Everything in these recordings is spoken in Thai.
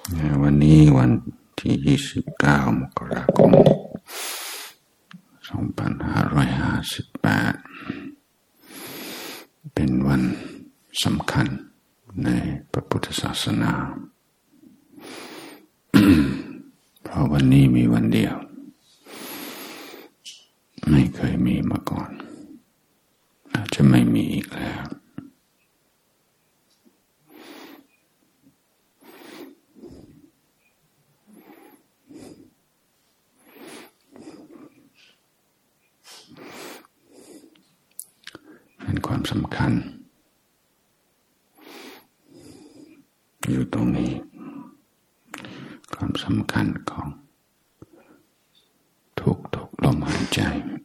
วันนี้วันที่29 มกราคม 2558เป็นวันสำคัญในพระพุทธศาสนา เพราะวันนี้มีวันเดียวไม่เคยมีมาก่อนอาจจะไม่มีอีกแล้วเป็นความสำคัญอยู่ตรงนี้ความสำคัญของทุกลมหายใจ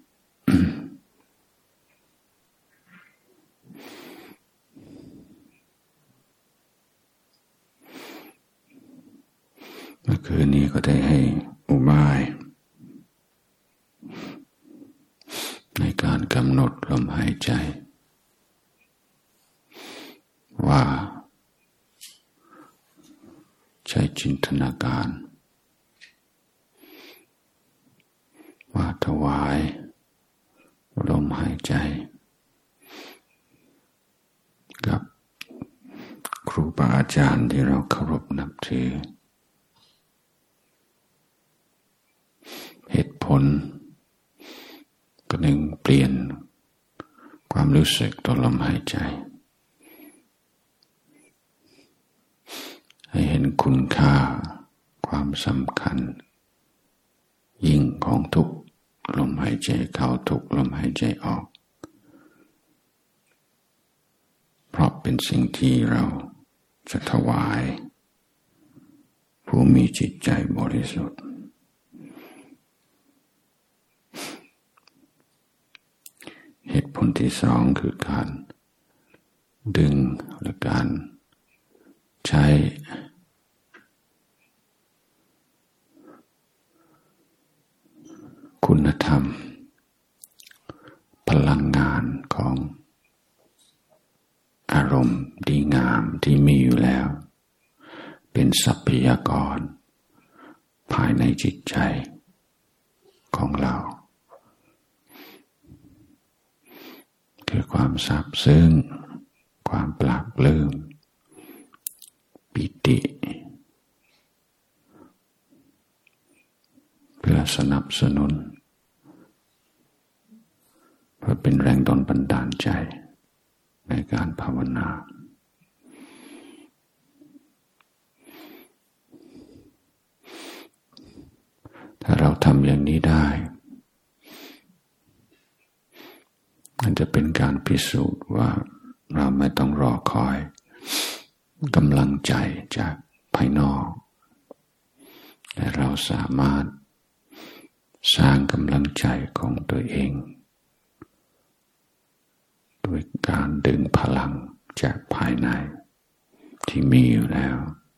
เมื่อคืนนี้ก็ได้ให้อุบายในการกำหนดลมหายใจว่าใช้จินตนาการว่าถวายลมหายใจกับครูบาอาจารย์ที่เราเคารพนับถือเหตุผลก็หนึ่งเปลี่ยนความรู้สึกต่อลมหายใจให้เห็นคุณค่าความสำคัญยิ่งของทุกลมหายใจเข้าทุกลมหายใจออกเพราะเป็นสิ่งที่เราจะถวายผู้มีจิตใจบริสุทธิ์เหตุผลที่สองคือการดึงและการใช้คุณธรรมพลังงานของอารมณ์ดีงามที่มีอยู่แล้วเป็นทรัพยากรภายในจิตใจของเราคือความซาบซึ้งความปลาบปลื้มปิติเพื่อสนับสนุนเพื่อเป็นแรงดลบันดาลใจในการภาวนาถ้าเราทำอย่างนี้ได้มันจะเป็นการพิสูจน์ว่าเราไม่ต้องรอคอยกำลังใจจากภายนอกแต่เราสามารถสร้างกำลังใจของตัวเองด้วยการดึงพลังจากภายในที่มีอยู่แล้ว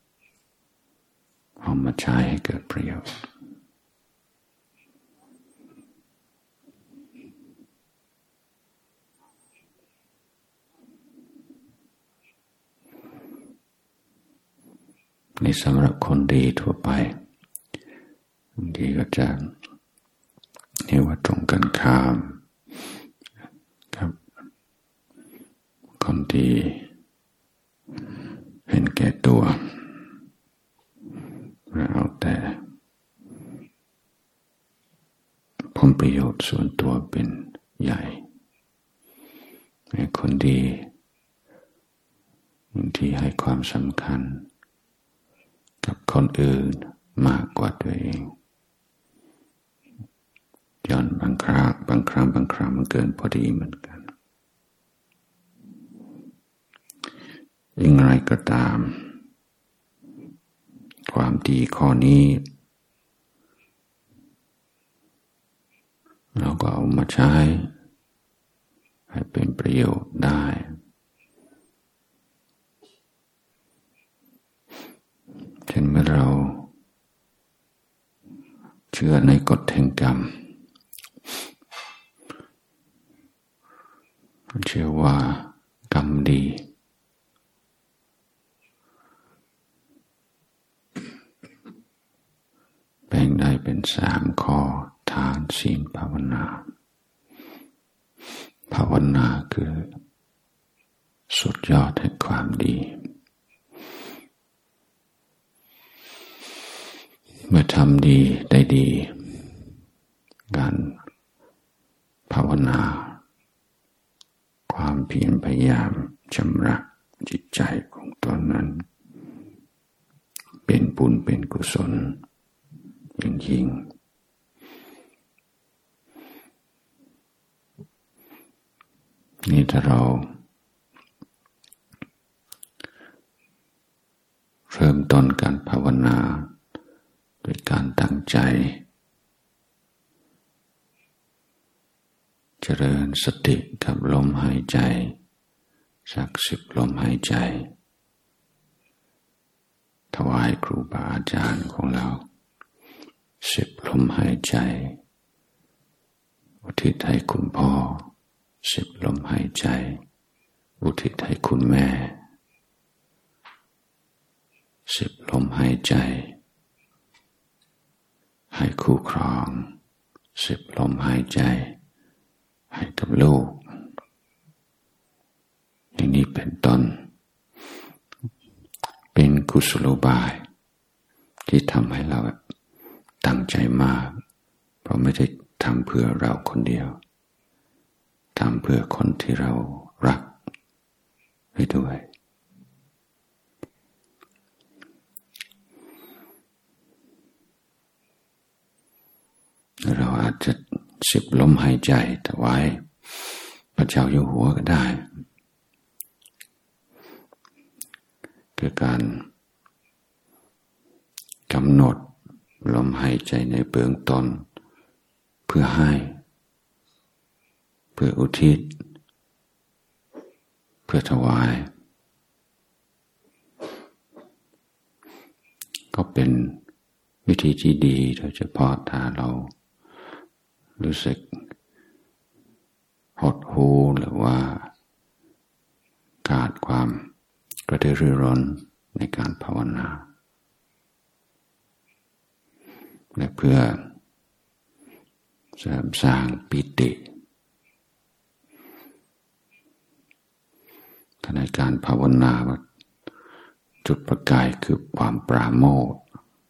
เอามาใช้ให้เกิดประโยชน์ในสำหรับคนดีทั่วไปบางทีก็จะเรียกว่าตรงกันข้ามครับคนที่เห็นแก่ตัวเอาแต่ผลประโยชน์ส่วนตัวเป็นใหญ่คนดีบางทีให้ความสำคัญกับคนอื่นมากกว่าตัวเองจนบางครั้งมันเกินพอดีเหมือนกันอย่างไรก็ตามความดีข้อนี้เราก็เอามาใช้ให้เป็นประโยชน์ได้เช่นเมื่อเราเชื่อในกฎแห่งกรรมเชื่อว่ากรรมดีแบ่งได้เป็น3 ข้อทานศีลภาวนาภาวนาคือสุดยอดแห่งความดีเมื่อทำดีได้ดีการภาวนาความเพียรพยายามชำระจิตใจของตนนั้นเป็นบุญเป็นกุศลอย่างยิ่งนี่ถ้าเราเริ่มต้นการภาวนาโดยการตั้งใจเจริญสติกับลมหายใจสัก10 ลมหายใจถวายครูบาอาจารย์ของเรา10 ลมหายใจอุทิศให้คุณพ่อ10 ลมหายใจอุทิศให้คุณแม่10 ลมหายใจให้คู่ครอง10 ลมหายใจให้กับลูกอย่างนี้เป็นต้นเป็นกุศโลบายที่ทำให้เราตั้งใจมากเพราะไม่ได้ทำเพื่อเราคนเดียวทำเพื่อคนที่เรารักไปด้วยเราอาจจะ10 ลมหายใจถวายพระเจ้าอยู่หัวก็ได้คือการกำหนดลมหายใจในเบื้องต้นเพื่อให้เพื่ออุทิศเพื่อถวายก็เป็นวิธีที่ดีโดยเฉพาะถ้าเรารู้สึกหดหู่หรือว่าขาดความกระตือรือร้นในการภาวนาและเพื่อเสริมสร้างปิติในการภาวนาจุดประกายคือความปราโมทย์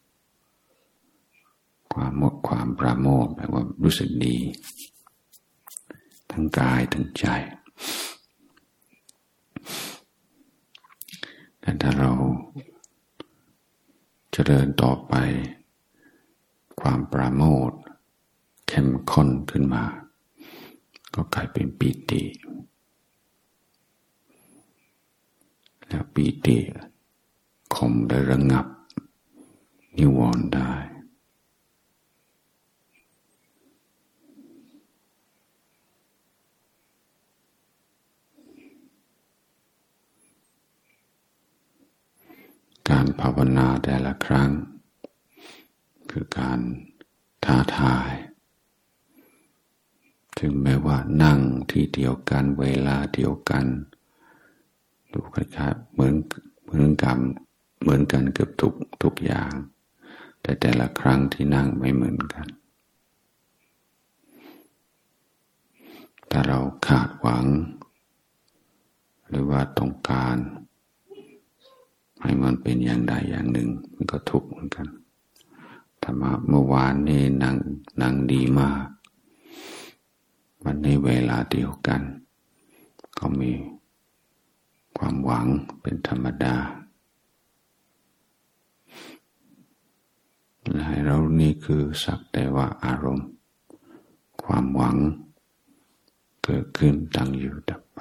ความปราโมทย์แปลว่ารู้สึกดีทั้งกายทั้งใจแต่ถ้าเราเจริญต่อไปความปราโมทย์เข้มข้นขึ้นมาก็กลายเป็นปีติแล้วปีติข่มได้ระงับนิวรณ์ได้การภาวนาแต่ละครั้งคือการท้าทายถึงแม้ว่านั่งที่เดียวกันเวลาเดียวกันดูคล้ายๆเหมือนกันเกือบทุกอย่างแต่ละครั้งที่นั่งไม่เหมือนกันถ้าเราขาดหวังหรือว่าต้องการให้มันเป็นอย่างใดอย่างหนึ่งมันก็ทุกข์เหมือนกันถ้ามาเมื่อวานนี้นั่งดีมากวันนี้เวลาเดียวกันก็มีความหวังเป็นธรรมดาและให้เรานี่คือสักแต่ว่าอารมณ์ความหวังเกิดขึ้นตั้งอยู่ดับไป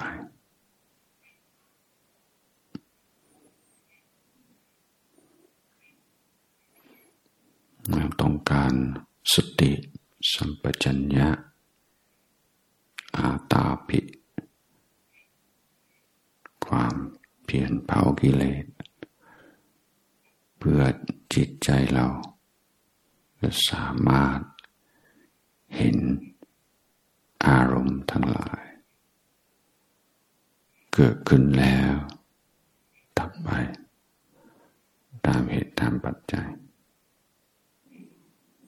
ต้องการสติสัมปชัญญะอาตาปิความเพียรเผากิเลสเพื่อจิตใจเราจะสามารถเห็นอารมณ์ทั้งหลายเกิดขึ้นแล้วดับไปตามเหตุตามปัจจัย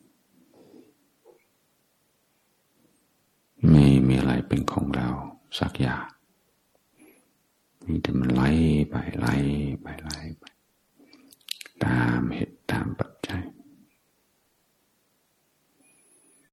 อะไรเป็นของเราสักอย่างมีแต่มันไหลไป